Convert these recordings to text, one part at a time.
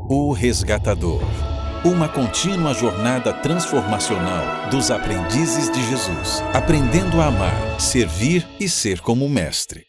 O Resgatador. Uma contínua jornada transformacional dos aprendizes de Jesus, aprendendo a amar, servir e ser como mestre.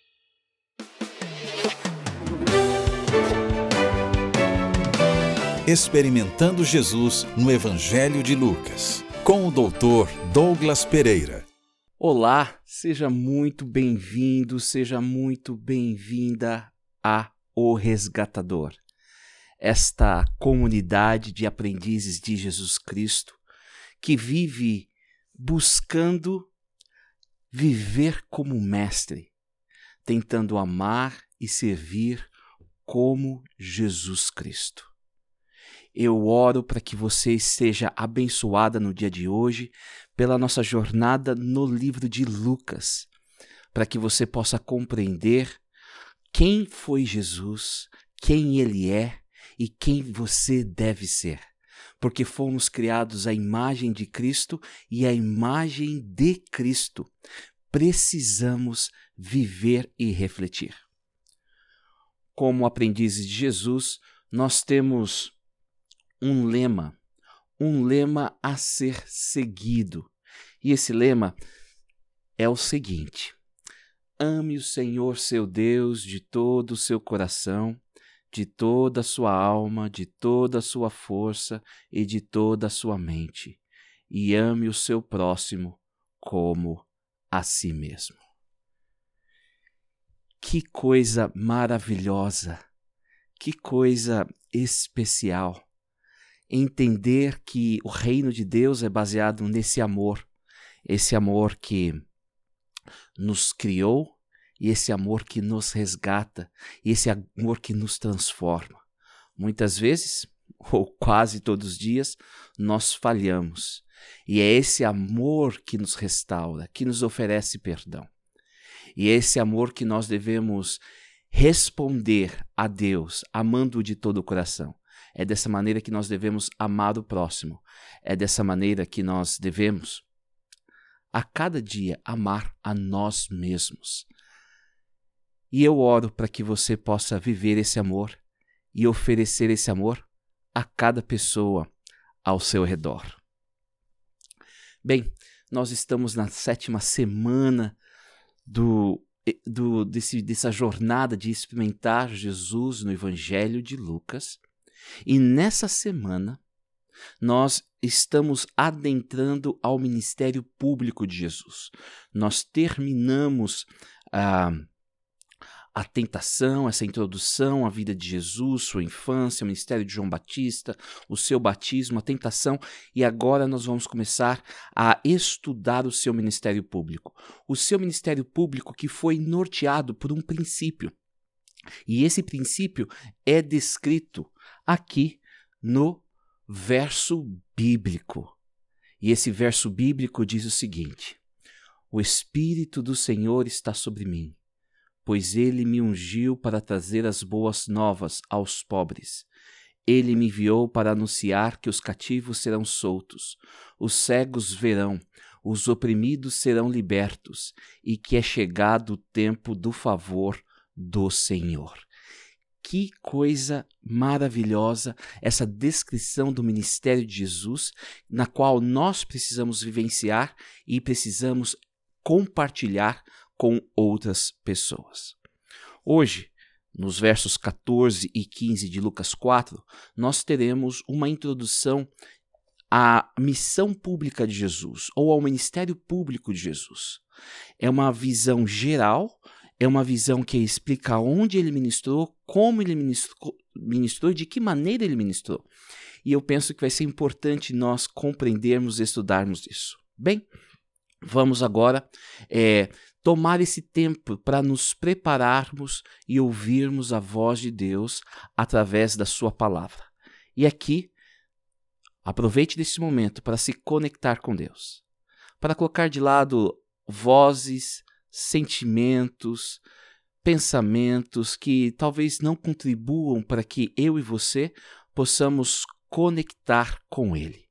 Experimentando Jesus no Evangelho de Lucas, com o Dr. Douglas Pereira. Olá, seja muito bem-vindo, seja muito bem-vinda a O Resgatador. Esta comunidade de aprendizes de Jesus Cristo que vive buscando viver como mestre, tentando amar e servir como Jesus Cristo. Eu oro para que você seja abençoada no dia de hoje pela nossa jornada no livro de Lucas, para que você possa compreender quem foi Jesus, quem Ele é e quem você deve ser, porque fomos criados à imagem de Cristo e à imagem de Cristo. Precisamos viver e refletir. Como aprendizes de Jesus, nós temos um lema a ser seguido. E esse lema é o seguinte: ame o Senhor seu Deus de todo o seu coração, de toda a sua alma, de toda a sua força e de toda a sua mente, e ame o seu próximo como a si mesmo. Que coisa maravilhosa, que coisa especial entender que o reino de Deus é baseado nesse amor, esse amor que nos criou, e esse amor que nos resgata, e esse amor que nos transforma. Muitas vezes, ou quase todos os dias, nós falhamos. E é esse amor que nos restaura, que nos oferece perdão. E é esse amor que nós devemos responder a Deus, amando-o de todo o coração. É dessa maneira que nós devemos amar o próximo. É dessa maneira que nós devemos, a cada dia, amar a nós mesmos. E eu oro para que você possa viver esse amor e oferecer esse amor a cada pessoa ao seu redor. Bem, nós estamos na 7ª semana dessa jornada de experimentar Jesus no Evangelho de Lucas. E nessa semana, nós estamos adentrando ao ministério público de Jesus. Nós terminamos a tentação, essa introdução à vida de Jesus, sua infância, o ministério de João Batista, o seu batismo, a tentação, e agora nós vamos começar a estudar o seu ministério público. O seu ministério público que foi norteado por um princípio. E esse princípio é descrito aqui no verso bíblico. E esse verso bíblico diz o seguinte: o Espírito do Senhor está sobre mim, pois Ele me ungiu para trazer as boas novas aos pobres. Ele me enviou para anunciar que os cativos serão soltos, os cegos verão, os oprimidos serão libertos, e que é chegado o tempo do favor do Senhor. Que coisa maravilhosa essa descrição do ministério de Jesus, na qual nós precisamos vivenciar e precisamos compartilhar com outras pessoas. Hoje, nos versos 14 e 15 de Lucas 4, nós teremos uma introdução à missão pública de Jesus, ou ao ministério público de Jesus. É uma visão geral, é uma visão que explica onde ele ministrou, como ele ministrou e de que maneira ele ministrou. E eu penso que vai ser importante nós compreendermos e estudarmos isso. Bem, vamos agora tomar esse tempo para nos prepararmos e ouvirmos a voz de Deus através da sua palavra. E aqui, aproveite desse momento para se conectar com Deus, para colocar de lado vozes, sentimentos, pensamentos que talvez não contribuam para que eu e você possamos conectar com Ele.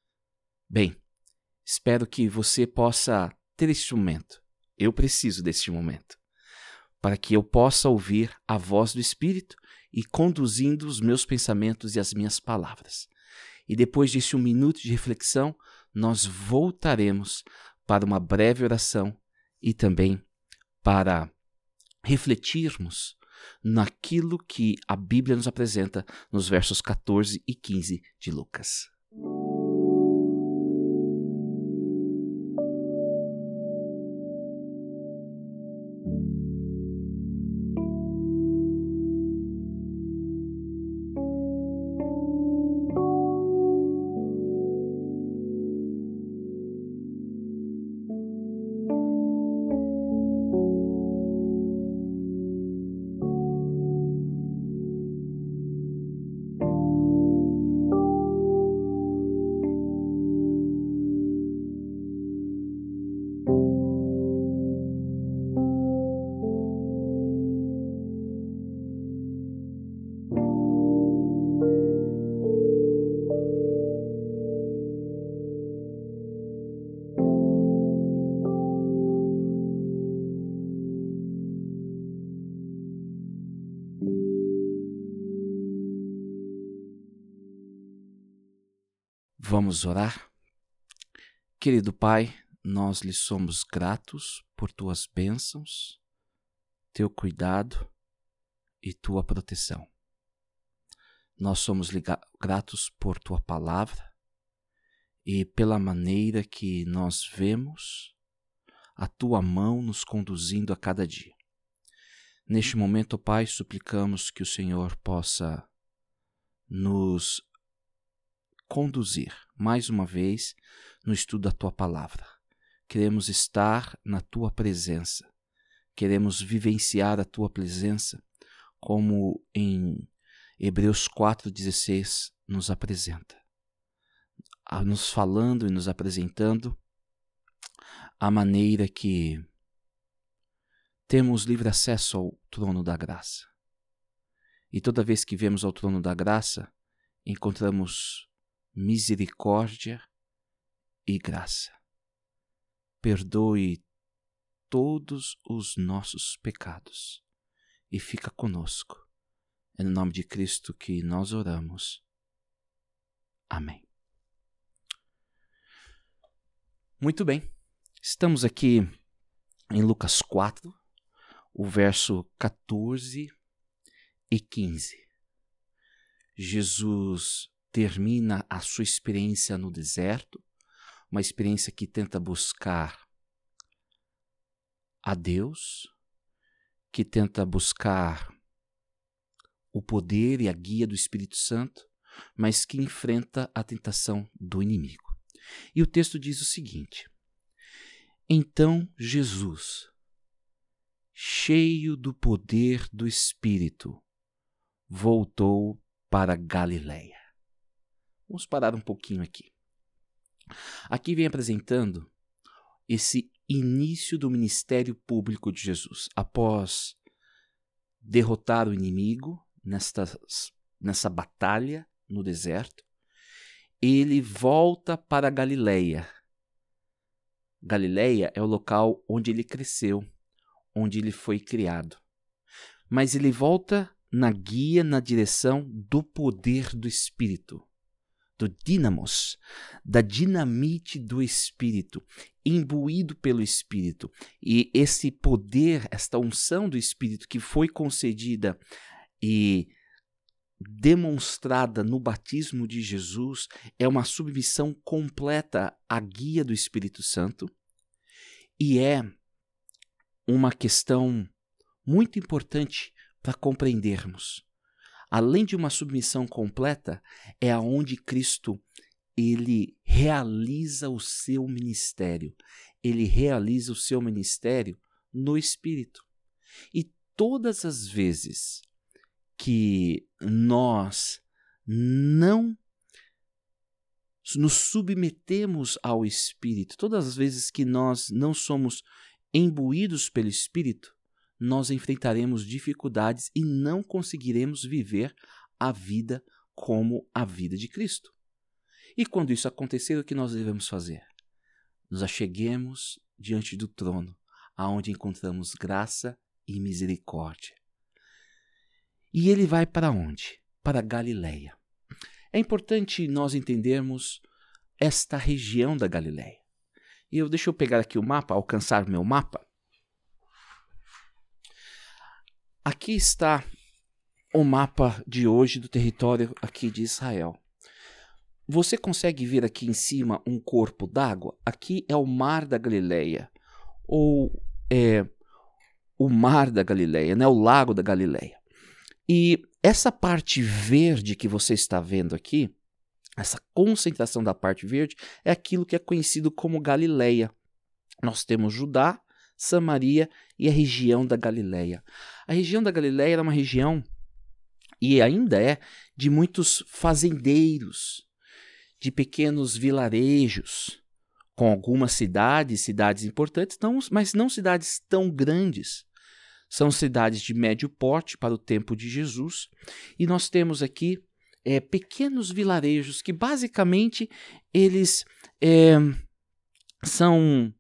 Bem, espero que você possa ter este momento. Eu preciso deste momento, para que eu possa ouvir a voz do Espírito e conduzindo os meus pensamentos e as minhas palavras. E depois desse 1 minuto de reflexão, nós voltaremos para uma breve oração e também para refletirmos naquilo que a Bíblia nos apresenta nos versos 14 e 15 de Lucas. Vamos orar? Querido Pai, nós lhe somos gratos por tuas bênçãos, teu cuidado e tua proteção. Nós somos gratos por tua palavra e pela maneira que nós vemos a tua mão nos conduzindo a cada dia. Neste momento, Pai, suplicamos que o Senhor possa nos conduzir mais uma vez no estudo da tua palavra. Queremos estar na tua presença. Queremos vivenciar a tua presença como em Hebreus 4,16 nos apresenta. Nos falando e nos apresentando a maneira que temos livre acesso ao trono da graça. E toda vez que vemos ao trono da graça, encontramos misericórdia e graça. Perdoe todos os nossos pecados e fica conosco. É no nome de Cristo que nós oramos. Amém. Muito bem. Estamos aqui em Lucas 4, o verso 14 e 15. Jesus termina a sua experiência no deserto, uma experiência que tenta buscar a Deus, que tenta buscar o poder e a guia do Espírito Santo, mas que enfrenta a tentação do inimigo. E o texto diz o seguinte: então Jesus, cheio do poder do Espírito, voltou para Galiléia. Vamos parar um pouquinho aqui. Aqui vem apresentando esse início do ministério público de Jesus. Após derrotar o inimigo nessa batalha no deserto, ele volta para Galiléia. Galiléia é o local onde ele cresceu, onde ele foi criado. Mas ele volta na guia, na direção do poder do Espírito, do dínamos, da dinamite do Espírito, imbuído pelo Espírito. E esse poder, esta unção do Espírito que foi concedida e demonstrada no batismo de Jesus, é uma submissão completa à guia do Espírito Santo e é uma questão muito importante para compreendermos. Além de uma submissão completa, é aonde Cristo ele realiza o seu ministério. Ele realiza o seu ministério no Espírito. E todas as vezes que nós não nos submetemos ao Espírito, todas as vezes que nós não somos imbuídos pelo Espírito, nós enfrentaremos dificuldades e não conseguiremos viver a vida como a vida de Cristo. E quando isso acontecer, o que nós devemos fazer? Nos acheguemos diante do trono, aonde encontramos graça e misericórdia. E ele vai para onde? Para Galileia. É importante nós entendermos esta região da Galileia. Deixa eu pegar aqui o mapa, alcançar o meu mapa. Aqui está o mapa de hoje do território aqui de Israel. Você consegue ver aqui em cima um corpo d'água? Aqui é o Mar da Galileia, ou o Mar da Galileia, né? O Lago da Galileia. E essa parte verde que você está vendo aqui, essa concentração da parte verde, é aquilo que é conhecido como Galileia. Nós temos Judá, Samaria e a região da Galileia. A região da Galileia era uma região, e ainda é, de muitos fazendeiros, de pequenos vilarejos, com algumas cidades importantes, mas não cidades tão grandes. São cidades de médio porte para o tempo de Jesus. E nós temos aqui pequenos vilarejos que basicamente eles são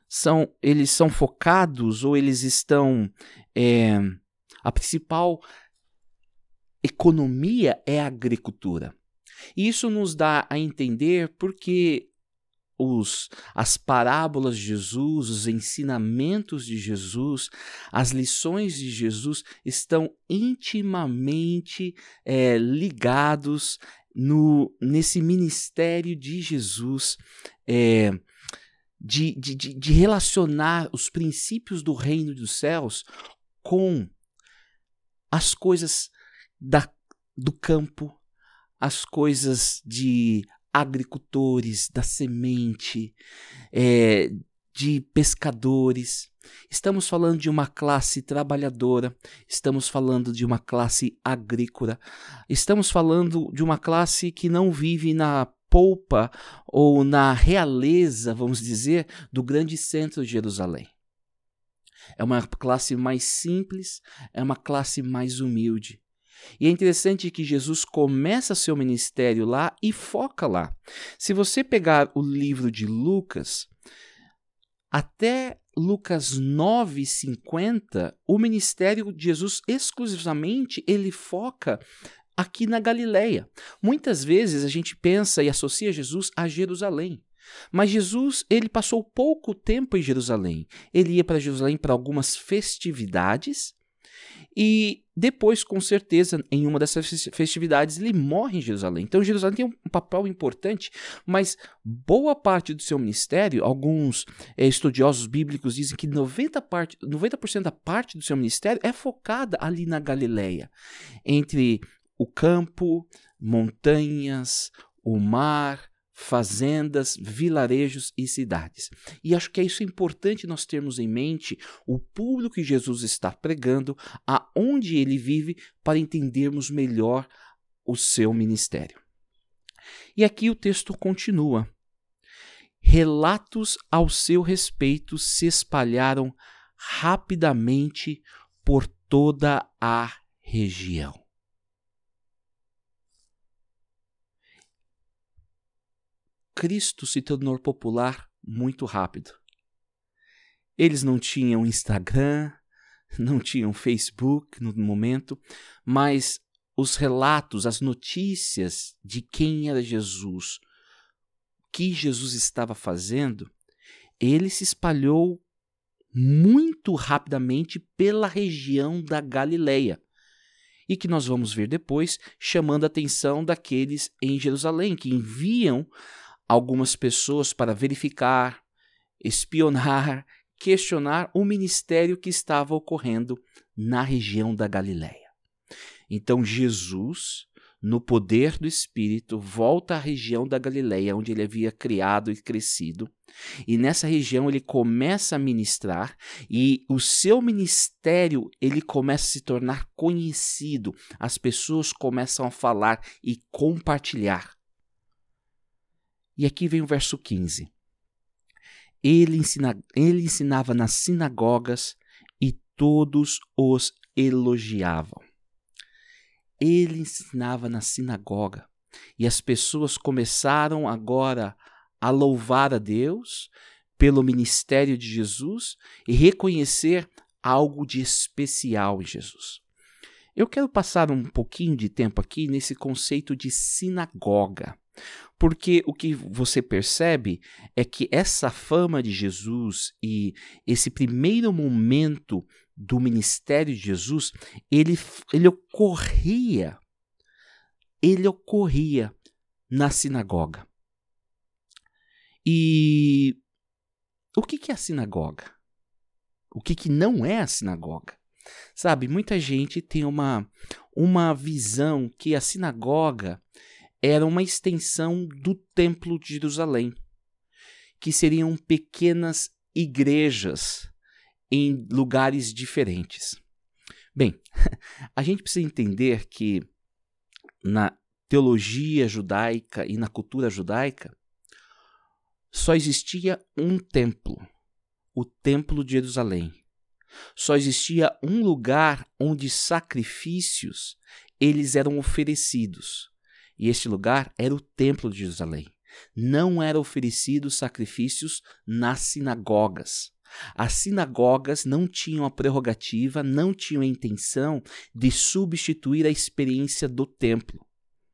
focados, ou eles estão... a principal economia é a agricultura. E isso nos dá a entender porque as parábolas de Jesus, os ensinamentos de Jesus, as lições de Jesus estão intimamente ligados nesse ministério de Jesus, de relacionar os princípios do reino dos céus com as coisas do campo, as coisas de agricultores, da semente, de pescadores. Estamos falando de uma classe trabalhadora, estamos falando de uma classe agrícola, estamos falando de uma classe que não vive na polpa ou na realeza, vamos dizer, do grande centro de Jerusalém. É uma classe mais simples, é uma classe mais humilde. E é interessante que Jesus começa seu ministério lá e foca lá. Se você pegar o livro de Lucas, até Lucas 9:50, o ministério de Jesus exclusivamente ele foca aqui na Galileia. Muitas vezes a gente pensa e associa Jesus a Jerusalém. Mas Jesus, ele passou pouco tempo em Jerusalém. Ele ia para Jerusalém para algumas festividades e depois, com certeza, em uma dessas festividades, ele morre em Jerusalém. Então, Jerusalém tem um papel importante, mas boa parte do seu ministério, alguns estudiosos bíblicos dizem que 90% da parte do seu ministério é focada ali na Galileia, entre o campo, montanhas, o mar, fazendas, vilarejos e cidades. E acho que é isso importante nós termos em mente o público que Jesus está pregando, aonde ele vive, para entendermos melhor o seu ministério. E aqui o texto continua. Relatos ao seu respeito se espalharam rapidamente por toda a região. Cristo se tornou popular muito rápido. Eles não tinham Instagram, não tinham Facebook no momento, mas os relatos, as notícias de quem era Jesus, o que Jesus estava fazendo, ele se espalhou muito rapidamente pela região da Galileia. E que nós vamos ver depois, chamando a atenção daqueles em Jerusalém, que enviam algumas pessoas para verificar, espionar, questionar o ministério que estava ocorrendo na região da Galileia. Então Jesus, no poder do Espírito, volta à região da Galileia, onde ele havia criado e crescido, e nessa região ele começa a ministrar, e o seu ministério ele começa a se tornar conhecido, as pessoas começam a falar e compartilhar. E aqui vem o verso 15. Ele ensinava nas sinagogas e todos os elogiavam. Ele ensinava na sinagoga e as pessoas começaram agora a louvar a Deus pelo ministério de Jesus e reconhecer algo de especial em Jesus. Eu quero passar um pouquinho de tempo aqui nesse conceito de sinagoga, porque o que você percebe é que essa fama de Jesus e esse primeiro momento do ministério de Jesus, ele ocorria na sinagoga. E o que é a sinagoga? O que não é a sinagoga? Sabe, muita gente tem uma visão que a sinagoga era uma extensão do Templo de Jerusalém, que seriam pequenas igrejas em lugares diferentes. Bem, a gente precisa entender que na teologia judaica e na cultura judaica só existia um templo, o Templo de Jerusalém. Só existia um lugar onde sacrifícios eles eram oferecidos. E este lugar era o Templo de Jerusalém. Não eram oferecidos sacrifícios nas sinagogas. As sinagogas não tinham a prerrogativa, não tinham a intenção de substituir a experiência do templo.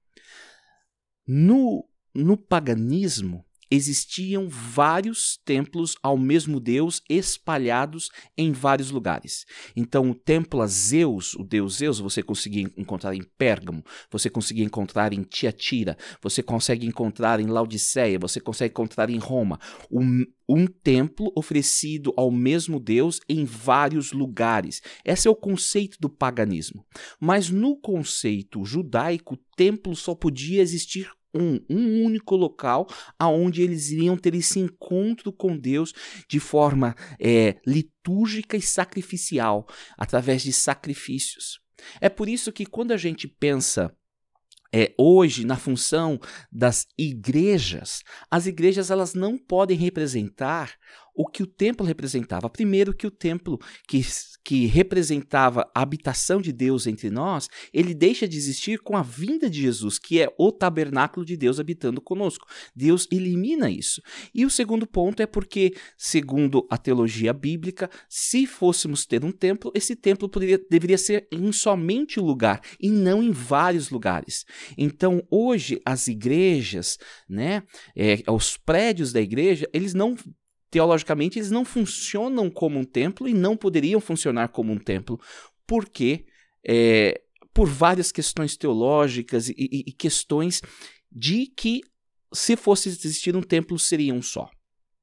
No paganismo, existiam vários templos ao mesmo Deus espalhados em vários lugares. Então, o templo a Zeus, o deus Zeus, você conseguia encontrar em Pérgamo, você conseguia encontrar em Tiatira, você consegue encontrar em Laodiceia, você consegue encontrar em Roma. Um templo oferecido ao mesmo Deus em vários lugares. Esse é o conceito do paganismo. Mas no conceito judaico, o templo só podia existir um único local aonde eles iriam ter esse encontro com Deus de forma litúrgica e sacrificial, através de sacrifícios. É por isso que quando a gente pensa hoje na função das igrejas, as igrejas elas não podem representar o que o templo representava. Primeiro que o templo que representava a habitação de Deus entre nós, ele deixa de existir com a vinda de Jesus, que é o tabernáculo de Deus habitando conosco. Deus elimina isso. E o segundo ponto é porque, segundo a teologia bíblica, se fôssemos ter um templo, esse templo deveria ser em somente um lugar e não em vários lugares. Então, hoje, as igrejas, os prédios da igreja, teologicamente, eles não funcionam como um templo e não poderiam funcionar como um templo, porque por várias questões teológicas e questões de que, se fosse existir um templo, seria um só.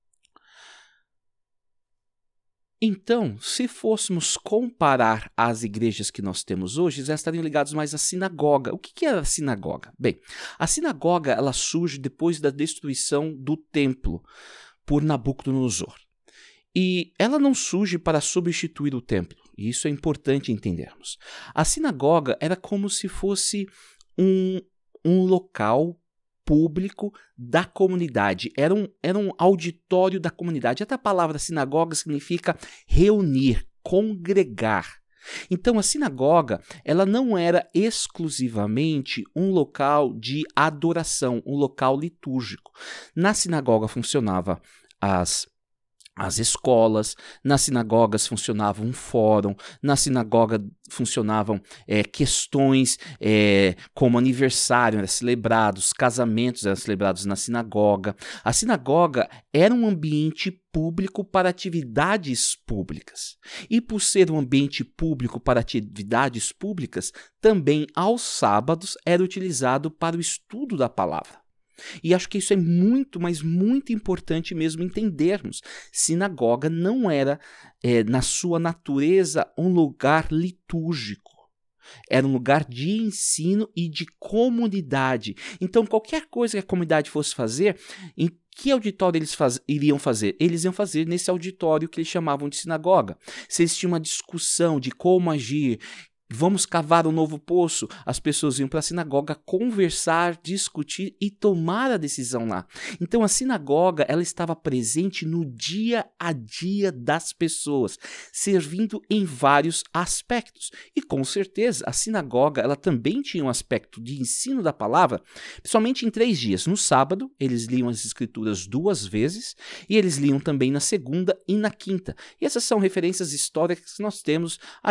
Então, se fôssemos comparar as igrejas que nós temos hoje, elas estariam ligadas mais à sinagoga. O que era a sinagoga? Bem, a sinagoga ela surge depois da destruição do templo por Nabucodonosor. E ela não surge para substituir o templo, e isso é importante entendermos. A sinagoga era como se fosse um local público da comunidade, era um auditório da comunidade. Até a palavra sinagoga significa reunir, congregar. Então a sinagoga ela não era exclusivamente um local de adoração, um local litúrgico. Na sinagoga funcionava as escolas, nas sinagogas funcionava um fórum, na sinagoga funcionavam questões como aniversário eram celebrados, casamentos eram celebrados na sinagoga. A sinagoga era um ambiente público para atividades públicas. E por ser um ambiente público para atividades públicas, também aos sábados era utilizado para o estudo da palavra. E acho que isso é muito, mas muito importante mesmo entendermos. Sinagoga não era, na sua natureza, um lugar litúrgico. Era um lugar de ensino e de comunidade. Então, qualquer coisa que a comunidade fosse fazer, em que auditório eles iriam fazer? Eles iam fazer nesse auditório que eles chamavam de sinagoga. Se eles tinham uma discussão de como agir, vamos cavar um novo poço, as pessoas iam para a sinagoga conversar, discutir e tomar a decisão lá. Então a sinagoga ela estava presente no dia a dia das pessoas, servindo em vários aspectos. E com certeza a sinagoga ela também tinha um aspecto de ensino da palavra, principalmente em 3 dias. No sábado eles liam as escrituras 2 vezes e eles liam também na segunda e na quinta. E essas são referências históricas que nós temos aí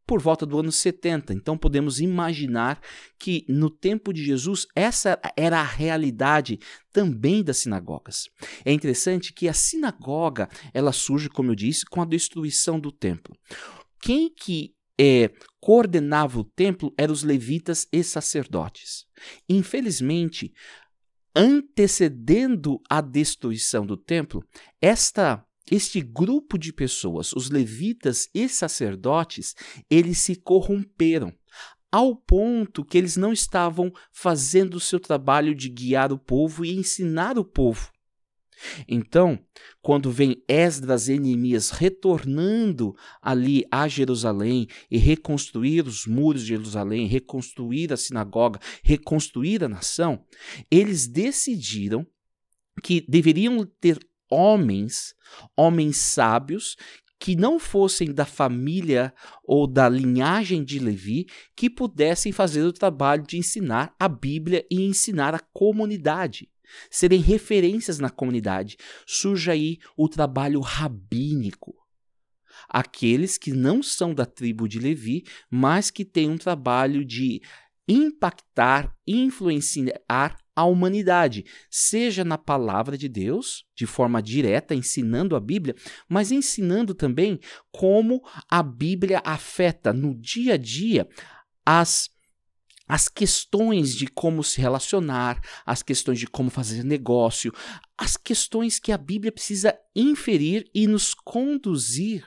por volta do ano 70. Então podemos imaginar que no tempo de Jesus essa era a realidade também das sinagogas. É interessante que a sinagoga, ela surge, como eu disse, com a destruição do templo. Quem que coordenava o templo eram os levitas e sacerdotes. Infelizmente, antecedendo a destruição do templo, este grupo de pessoas, os levitas e sacerdotes, eles se corromperam, ao ponto que eles não estavam fazendo o seu trabalho de guiar o povo e ensinar o povo. Então, quando vem Esdras e Neemias retornando ali a Jerusalém e reconstruir os muros de Jerusalém, reconstruir a sinagoga, reconstruir a nação, eles decidiram que deveriam ter homens sábios que não fossem da família ou da linhagem de Levi, que pudessem fazer o trabalho de ensinar a Bíblia e ensinar a comunidade, serem referências na comunidade. Surge aí o trabalho rabínico. Aqueles que não são da tribo de Levi, mas que têm um trabalho de impactar, influenciar a humanidade, seja na palavra de Deus, de forma direta, ensinando a Bíblia, mas ensinando também como a Bíblia afeta no dia a dia as questões de como se relacionar, as questões de como fazer negócio, as questões que a Bíblia precisa inferir e nos conduzir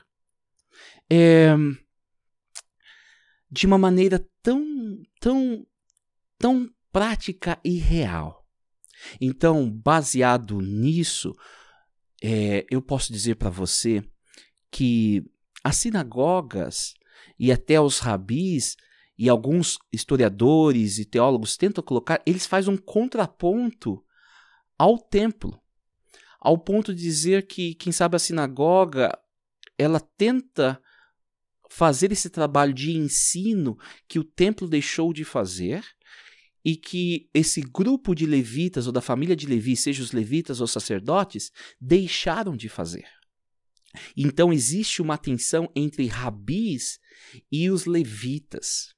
de uma maneira tão prática e real. Então, baseado nisso, eu posso dizer para você que as sinagogas e até os rabis e alguns historiadores e teólogos tentam colocar, eles fazem um contraponto ao templo, ao ponto de dizer que, quem sabe, a sinagoga, ela tenta fazer esse trabalho de ensino que o templo deixou de fazer e que esse grupo de levitas ou da família de Levi, seja os levitas ou sacerdotes, deixaram de fazer. Então existe uma tensão entre rabis e os levitas.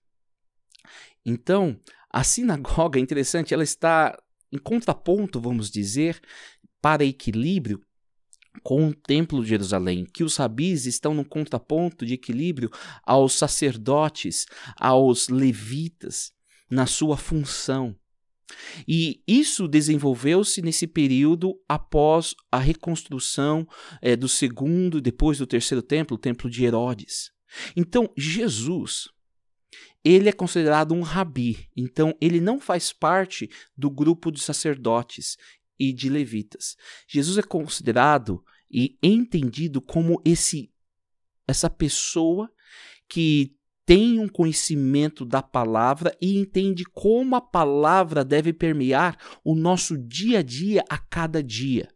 Então, a sinagoga, é interessante, ela está em contraponto, vamos dizer, para equilíbrio com o templo de Jerusalém, que os rabis estão num contraponto de equilíbrio aos sacerdotes, aos levitas, na sua função. E isso desenvolveu-se nesse período após a reconstrução do segundo, depois do terceiro templo, o templo de Herodes. Então, Jesus, ele é considerado um rabi, então ele não faz parte do grupo de sacerdotes e de levitas. Jesus é considerado e entendido como essa pessoa que tem um conhecimento da palavra e entende como a palavra deve permear o nosso dia a dia, a cada dia.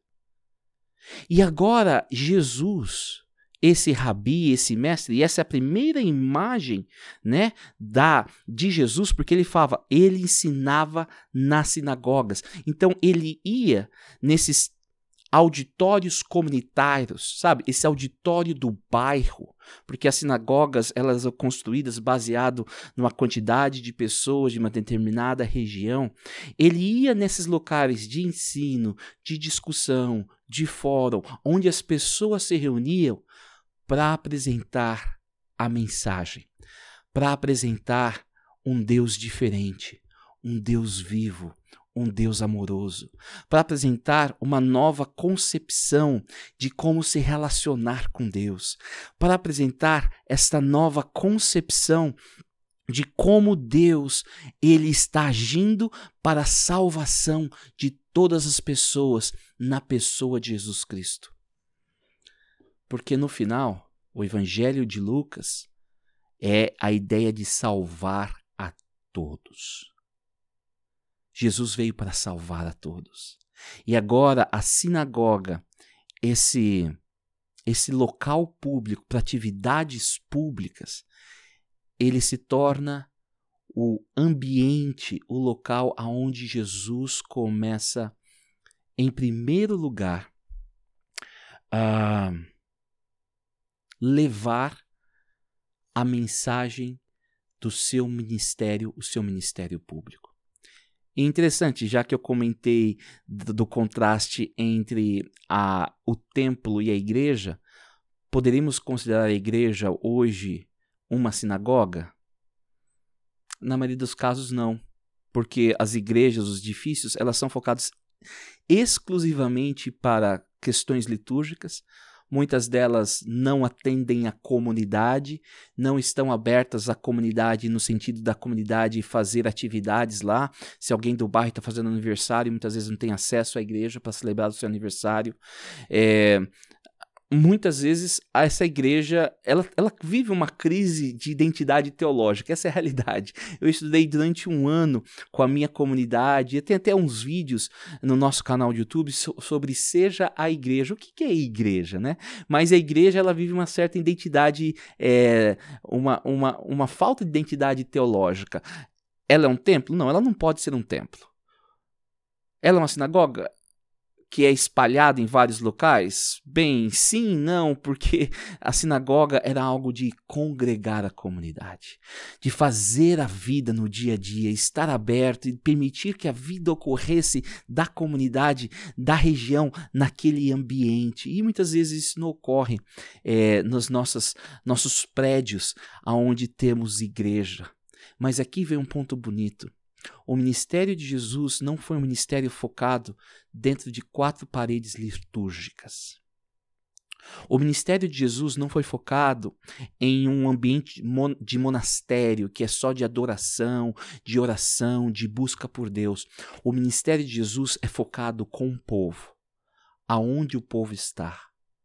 E agora, Jesus, esse rabi, esse mestre, e essa é a primeira imagem, né, de Jesus, porque ele ensinava nas sinagogas. Então, ele ia nesses auditórios comunitários, sabe? Esse auditório do bairro, porque as sinagogas, elas são construídas baseado numa quantidade de pessoas de uma determinada região. Ele ia nesses locais de ensino, de discussão, de fórum, onde as pessoas se reuniam para apresentar a mensagem, para apresentar um Deus diferente, um Deus vivo, um Deus amoroso, para apresentar uma nova concepção de como se relacionar com Deus, para apresentar esta nova concepção de como Deus ele está agindo para a salvação de todas as pessoas na pessoa de Jesus Cristo. Porque no final, o Evangelho de Lucas é a ideia de salvar a todos. Jesus veio para salvar a todos. E agora a sinagoga, esse local público para atividades públicas, ele se torna o ambiente, o local aonde Jesus começa, em primeiro lugar, a levar a mensagem do seu ministério, o seu ministério público. E interessante, já que eu comentei do contraste entre o templo e a igreja, poderíamos considerar a igreja hoje uma sinagoga? Na maioria dos casos, não. Porque as igrejas, os edifícios, elas são focadas exclusivamente para questões litúrgicas. Muitas delas não atendem à comunidade, não estão abertas à comunidade no sentido da comunidade fazer atividades lá. Se alguém do bairro está fazendo aniversário, muitas vezes não tem acesso à igreja para celebrar o seu aniversário. Muitas vezes essa igreja ela vive uma crise de identidade teológica, essa é a realidade. Eu estudei durante um ano com a minha comunidade, e tem até uns vídeos no nosso canal de YouTube sobre Seja a Igreja. O que é igreja, né? Mas a igreja ela vive uma certa identidade, uma falta de identidade teológica. Ela é um templo? Não, ela não pode ser um templo. Ela é uma sinagoga? Que é espalhado em vários locais? Bem, sim, não, porque a sinagoga era algo de congregar a comunidade, de fazer a vida no dia a dia, estar aberto e permitir que a vida ocorresse da comunidade, da região, naquele ambiente. E muitas vezes isso não ocorre nos nossos prédios, onde temos igreja. Mas aqui vem um ponto bonito. O ministério de Jesus não foi um ministério focado dentro de 4 paredes litúrgicas. O ministério de Jesus não foi focado em um ambiente de monastério, que é só de adoração, de oração, de busca por Deus. O ministério de Jesus é focado com o povo, aonde o povo está.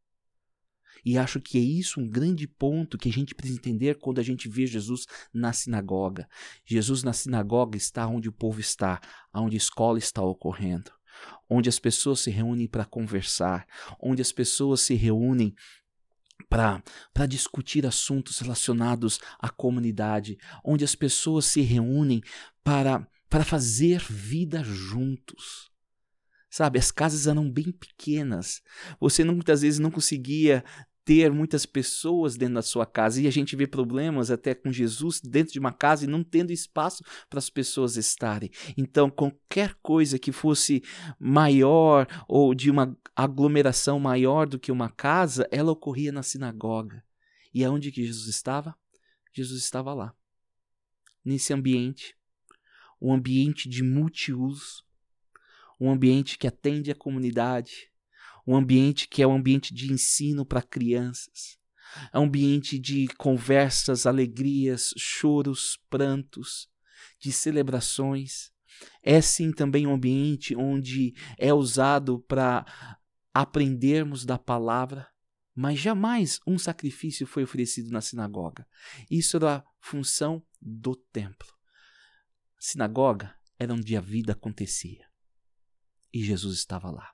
E acho que é isso um grande ponto que a gente precisa entender quando a gente vê Jesus na sinagoga. Jesus na sinagoga está onde o povo está, onde a escola está ocorrendo, onde as pessoas se reúnem para conversar, onde as pessoas se reúnem para discutir assuntos relacionados à comunidade, onde as pessoas se reúnem para fazer vida juntos. Sabe, as casas eram bem pequenas. Você muitas vezes não conseguia ter muitas pessoas dentro da sua casa. E a gente vê problemas até com Jesus dentro de uma casa e não tendo espaço para as pessoas estarem. Então, qualquer coisa que fosse maior ou de uma aglomeração maior do que uma casa, ela ocorria na sinagoga. E aonde que Jesus estava? Jesus estava lá, nesse ambiente, um ambiente de multiuso, um ambiente que atende a comunidade, um ambiente que é um ambiente de ensino para crianças, é um ambiente de conversas, alegrias, choros, prantos, de celebrações. É sim também um ambiente onde é usado para aprendermos da palavra, mas jamais um sacrifício foi oferecido na sinagoga. Isso era a função do templo. A sinagoga era onde a vida acontecia. E Jesus estava lá.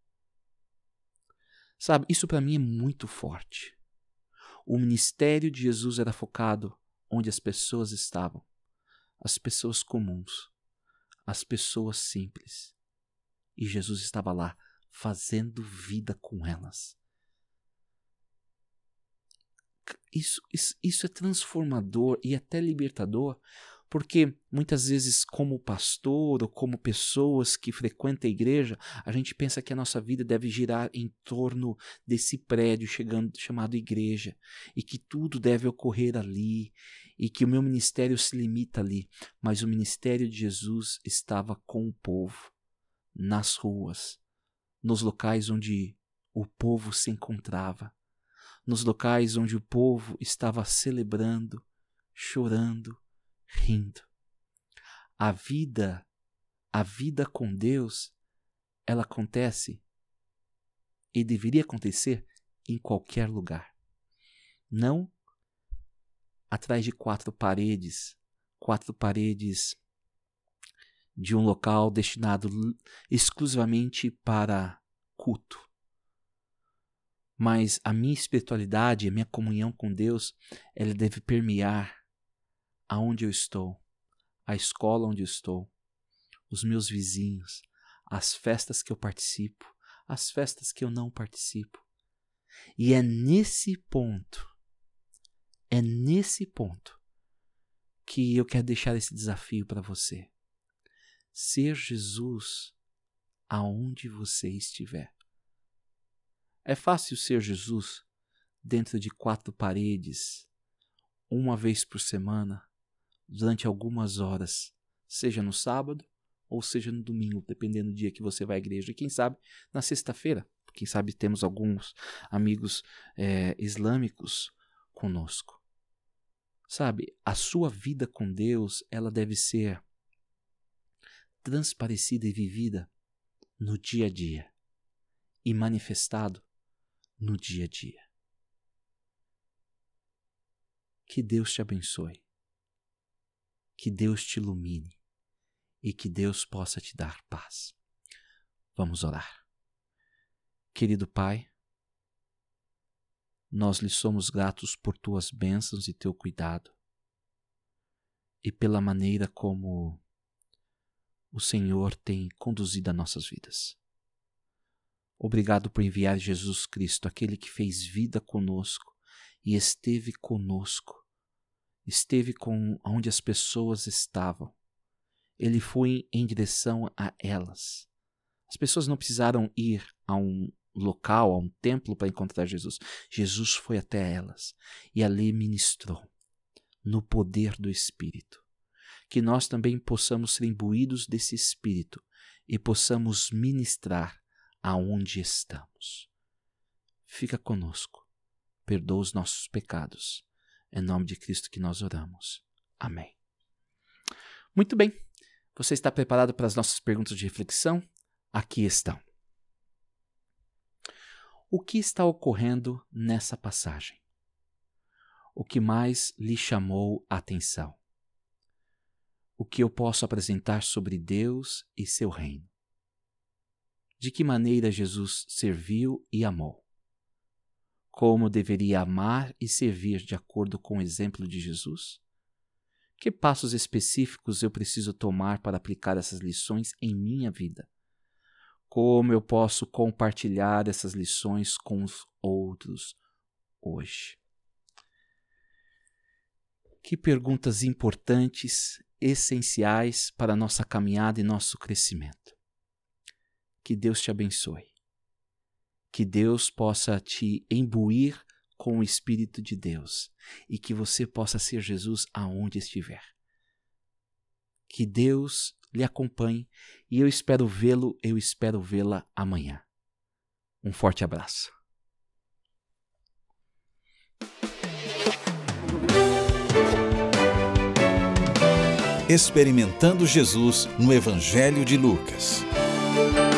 Sabe, isso para mim é muito forte. O ministério de Jesus era focado onde as pessoas estavam. As pessoas comuns. As pessoas simples. E Jesus estava lá, fazendo vida com elas. Isso é transformador e até libertador, porque muitas vezes como pastor ou como pessoas que frequentam a igreja, a gente pensa que a nossa vida deve girar em torno desse prédio chamado igreja, e que tudo deve ocorrer ali, e que o meu ministério se limita ali. Mas o ministério de Jesus estava com o povo, nas ruas, nos locais onde o povo se encontrava, nos locais onde o povo estava celebrando, chorando, rindo. A vida com Deus, ela acontece e deveria acontecer em qualquer lugar. Não atrás de 4 paredes de um local destinado exclusivamente para culto. Mas a minha espiritualidade, a minha comunhão com Deus, ela deve permear aonde eu estou, a escola onde eu estou, os meus vizinhos, as festas que eu participo, as festas que eu não participo. E é nesse ponto, É nesse ponto que eu quero deixar esse desafio para você. Ser Jesus aonde você estiver. É fácil ser Jesus dentro de 4 paredes, uma vez por semana, durante algumas horas, seja no sábado ou seja no domingo, dependendo do dia que você vai à igreja. E quem sabe na sexta-feira, quem sabe temos alguns amigos islâmicos conosco. Sabe, a sua vida com Deus, ela deve ser transparecida e vivida no dia a dia e manifestado no dia a dia. Que Deus te abençoe, que Deus te ilumine e que Deus possa te dar paz. Vamos orar. Querido Pai, nós lhe somos gratos por tuas bênçãos e teu cuidado e pela maneira como o Senhor tem conduzido as nossas vidas. Obrigado por enviar Jesus Cristo, aquele que fez vida conosco e esteve conosco, esteve com onde as pessoas estavam. Ele foi em direção a elas. As pessoas não precisaram ir a um local, a um templo para encontrar Jesus. Jesus foi até elas e ali ministrou no poder do Espírito. Que nós também possamos ser imbuídos desse Espírito e possamos ministrar aonde estamos. Fica conosco, perdoa os nossos pecados. Em nome de Cristo que nós oramos. Amém. Muito bem, você está preparado para as nossas perguntas de reflexão? Aqui estão. O que está ocorrendo nessa passagem? O que mais lhe chamou a atenção? O que eu posso apresentar sobre Deus e seu reino? De que maneira Jesus serviu e amou? Como deveria amar e servir de acordo com o exemplo de Jesus? Que passos específicos eu preciso tomar para aplicar essas lições em minha vida? Como eu posso compartilhar essas lições com os outros hoje? Que perguntas importantes, essenciais para a nossa caminhada e nosso crescimento. Que Deus te abençoe. Que Deus possa te imbuir com o Espírito de Deus e que você possa ser Jesus aonde estiver. Que Deus lhe acompanhe e eu espero vê-lo, eu espero vê-la amanhã. Um forte abraço. Experimentando Jesus no Evangelho de Lucas.